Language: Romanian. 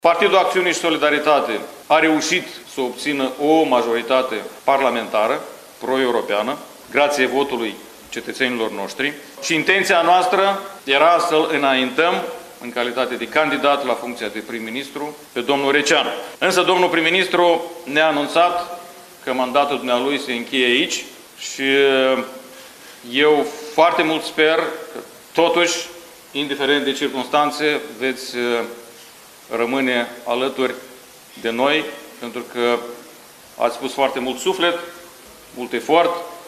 Partidul Acțiune și Solidaritate a reușit să obțină o majoritate parlamentară pro-europeană, grație votului cetățenilor noștri, și intenția noastră era să-l înaintăm în calitate de candidat la funcția de prim-ministru pe domnul Receanu. Însă domnul prim-ministru ne-a anunțat că mandatul dumnealui se încheie aici și eu foarte mult sper că totuși, indiferent de circunstanțe, veți rămâne alături de noi, pentru că ați pus foarte mult suflet, mult efort